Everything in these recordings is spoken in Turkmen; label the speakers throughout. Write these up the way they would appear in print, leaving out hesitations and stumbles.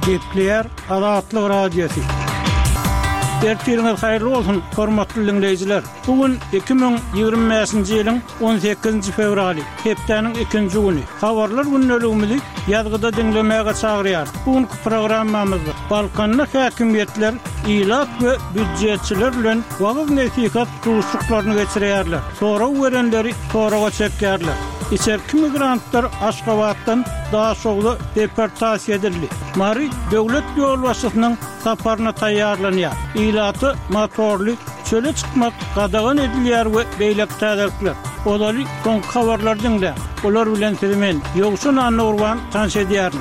Speaker 1: Kepler Azatlyk Radiosu. Ertiriniz hayırlı olsun, hormatly dinleyijiler. Bugün 2025-nji ýylyň 18 fevraly, hepdeniň 2-nji güni. Habarlar günnäligimizi ýazgyda dinlemäge çagyrýar. Bugünkü programmamyzda Balkanly häkimetler, ilat we büdjetçiler bilen wagtyk nesihat duruşuklaryny geçirýärler. Sonra werenleri soraga çekýärler. İçerki migrantlar Aşgabatdan daha şogly deportasiýa edildi. Mari döwlet ýolbaşçysynyň saparyna taýýarlanýar. İlaty motorly çöle çykmak gadagan edilýär we beýlek täzelikler. Olary soň habarlar dinle. Olar bilen sizimen ýogşun Anna Urban tanış edýärin.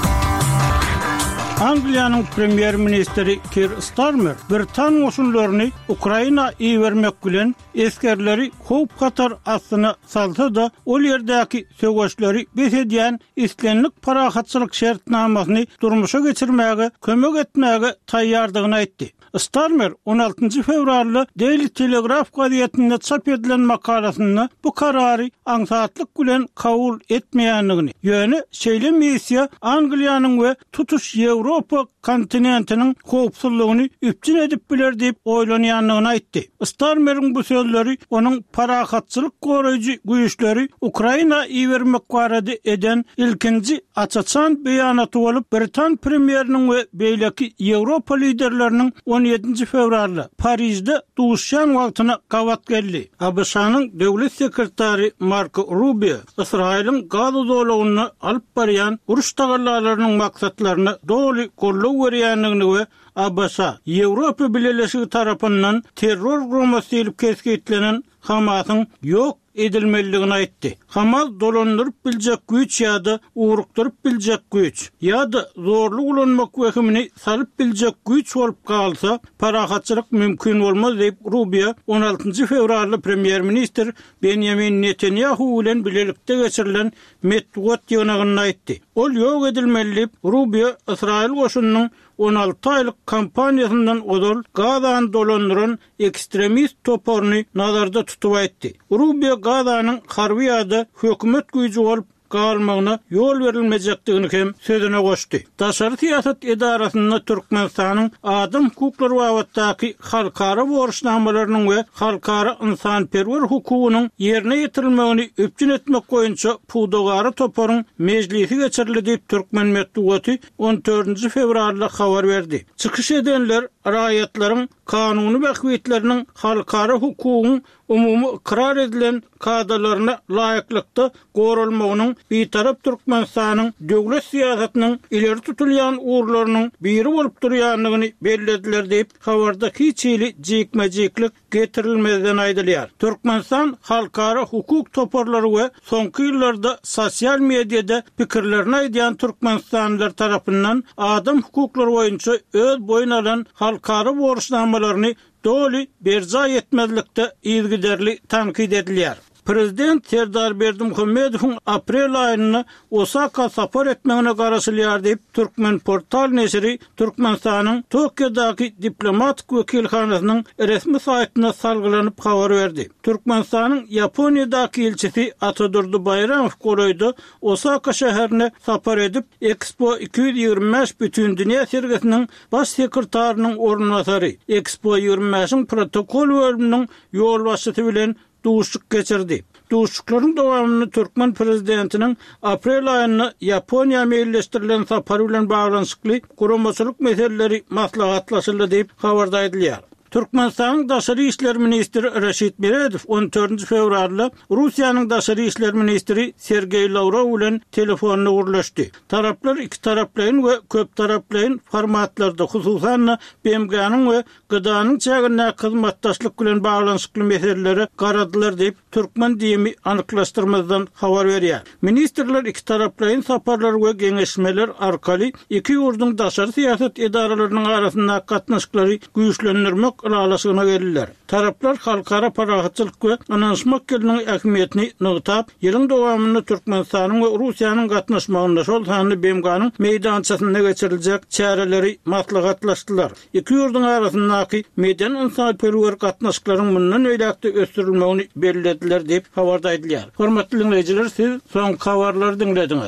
Speaker 1: Angliýanyň premier ministri Keir Starmer Britan goşunlaryny Ukraina iýermek bilen eskerleri hop katar astyna salsa da ol ýerdäki söwgeçleri besedýän islenlik parahatçylyk şertnamasyny durmuşa geçirmäge kömek etmäge taýýardygyny aýtdy. Starmer 16 fevralda Daily Telegraph gazetinde çap edilen makalasyny bu karary aňsatlyk bilen kabul etmeýändigini, ýöne şeýle Angliýanyň we tutuş Ýewropa kontinentiniň howpsuzlygyny üpçün edip biler diýip oýlanýandygyny aýtdy. Starmer'in bu sözleri onuň parahatçylyk goraýjy güýçleri Ukraina iýermek barada eden ilkinji açaçan beýanaty bolup Britan premieriniň we beýleki Ýewropa liderleriniň 17 fevralda Parisde duşan wagtyna gawat geldi. ABŞ'nyň döwlet sekretary Marco Rubio Israýlyň Gaza dolagyny alyp barýan uruş tagallarlarynyň maksatlaryny doly gollaw berýändigini we ABŞ Ýewropa Birleşigi tarapyndan terror gurulmasy diýilip kesgitlenen Hamasyň ýok edilmeligini aýtdy. Hamas dolandyryp biljek güýç ýa-da ugrukdyryp biljek güýç ýa-da zorluk ulanmak wekimini salyp biljek güýç bolup galsa parahatçylyk mümkin bolmaz diýip Rubio 16 fevralda premier minister Benjamin Netanyahu bilen bilelikde geçirilen medeniýet ýönegiňi aýtdy. Ol ýok edilmeli. Rubio Israýl goşunynyň 16 aylyk kampaniýasyndan odol Gazany dolandyran ekstremist toporny nazarda tutup aýtdy. Rubio Gazanyň harby ýa-da hökümet güýji bolup galmagyna ýol berilmejekdigini hem sözüne goşdy. Daşary siýasat edarasynyň Türkmenistanyň adam hukuklary babatdaky halkara borçnamalarynyň we halkara insanperwer hukugynyň ýerine ýetirilmegini öpçün etmek goýunça pudogary toporyň mejlisi geçirildi diýip Türkmen medeniýeti 14 fevralda habar berdi. Çykyş edenler raýatlaryň kanuny we hüquqlarynyň halkara hukugyň umumy ikrar edilen kadalaryna laýyklykda gorulmagynyň bir tarap Türkmenistanyň döwlet siýasatynyň ileri tutulýan uğurlarynyň biri bolup durýanlygyny bellediler diýip habarda hiçili jikmejiklik getirilmeden aýdylýar. Türkmenistan halkara hukuk toporlary we soňky ýyllarda sosial mediada pikirlerini aýdýan Türkmenistanlylar tarapyndan adam hukuklary boýunça öz boýun alan halkara borçnamalaryny doly berza etmezlikde ilgiderli tankid edilýär. Prezident Serdar Berdimuhammedowyň aprel aýyny Osaka sapar etmegine garaşylýar diýip Türkmen portal neşri Türkmenistanyň Tokyodaky diplomatik wekilhanasynyň resmi saýtyna salgylanyp habar berdi. Türkmenistanyň Ýaponiýadaky elçisi Atadurdy Bayramow goraýdy Osaka şäherine sapar edip Expo 225 bütün dünýä sergisiniň baş sekretarynyň ornunasary Expo 25-iň protokol bölüminiň ýolbaşçysy bilen duşuk geçirdi. Duşuklaryň dowamyny Türkmen prezidentiniň aprel aýyny Ýaponiýa meýilleşdirilen sapary bilen baglanyşykly guramaçylyk meseleleri maslahatlaşyldy diýip habarda edilýär. Türkmenistanyň daşary işler ministri Reşit Meredow 14 fevralda Russiýanyň daşary işler ministri Sergey Lavrov bilen telefonda gurlaşdy. Taraplar iki taraplaýyn we köp taraplaýyn formatlarda hususan BMG'nyň we gıdanyň çägine hyzmatdaşlyk bilen baglanyşykly meseleleri garadylar diýip Türkmen diýimi anyklaşdyrmazdan habar berýär. Ministrler iki taraplaýyn saparlar we geňeşmeler arkaly iki ýurduň daşary siýasat edaralarynyň arasynda gatnaşyklary güýçlendirmek aralaşygyna geldiler. Taraplar halkara parahatçylyk we anlaşmak geliniň ähmiýetini nygtap, ýylyň dowamyny Türkmenistanyň we Russiýanyň gatnaşmagynda şol sany BMG'nyň meýdançasynda geçiriljek çäreleri maslahatlaşdylar. Iki ýurduň arasyndaky meden insanperwer gatnaşyklaryň mundan öýdäkde ösdürilmegini bellädiler diýip habarda edilýär. Hormatly dinleýijiler, siz soň habarlary dinlediňiz.